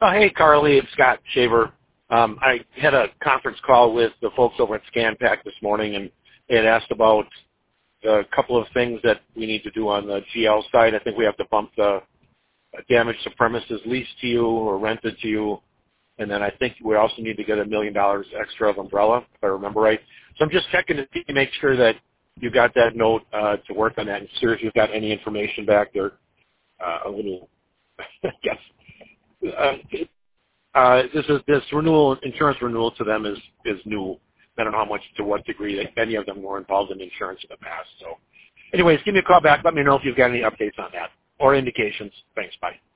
Oh, hey, Carly, it's Scott Shaver. I had a conference call with the folks over at ScanPack this morning, and they had asked about a couple of things that we need to do on the GL side. I think we have to bump the damage to premises leased to you or rented to you, and then I think we also need to get $1 million extra of umbrella, if I remember right. So I'm just checking to make sure that you got that note to work on that, and sir, if you've got any information back there, a little, I guess. This insurance renewal to them is new. I don't know how much, to what degree that any of them were involved in insurance in the past. So anyways, give me a call back. Let me know if you've got any updates on that or indications. Thanks. Bye.